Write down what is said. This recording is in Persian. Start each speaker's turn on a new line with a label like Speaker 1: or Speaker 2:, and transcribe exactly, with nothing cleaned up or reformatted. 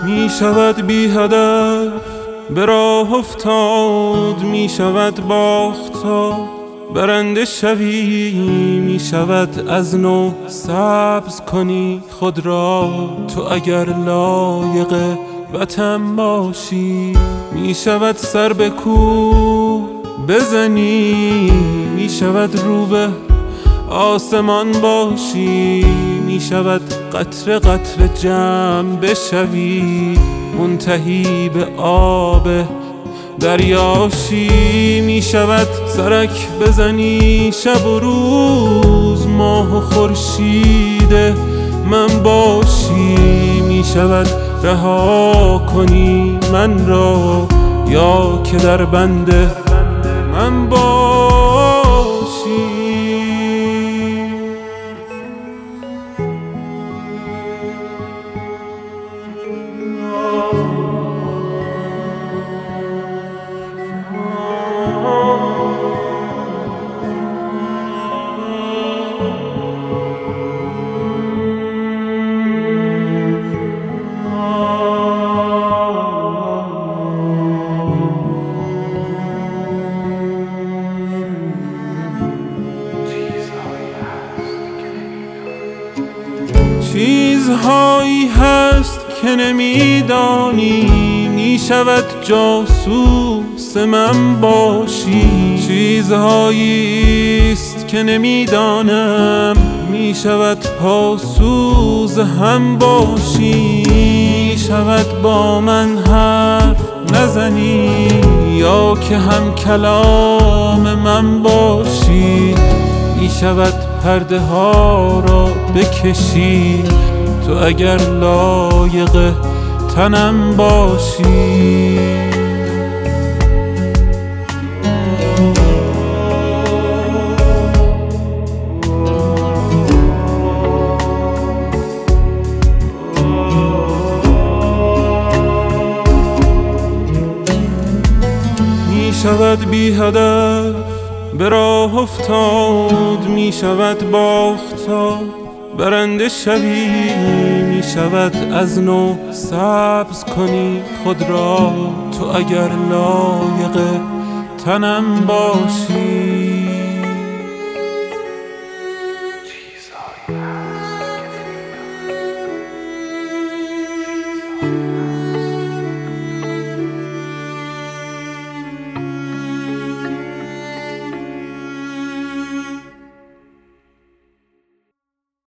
Speaker 1: می شود بی هدف به راه افتاد، می شود باختا برنده شوی، می شود از نو سبز کنی خود را تو اگر لایق وطن باشی. می شود سر به کوه بزنی، می شود رو به آسمان باشی، می شود قطره قطره جمع بشوی منتهی به آب دریاشی. می شود سرک بزنی شب و روز ماه و خورشید من باشی، می شود رها کنی من را یا که در بند من باشی. چیزهایی هست که نمیدانی، می شود جاسوس من باشی. چیزهایی است که نمیدانم، می شود پاسوز هم باشی. می شود با من حرف نزنی یا که هم کلام من باشی. می شود پرده ها را بکشی تو اگر لایق تنم باشی. می شود بی هدف به راه افتاد، می شود باختا برنده شوی، می شود از نو سبز کنی خود را تو اگر لایق تنم باشی.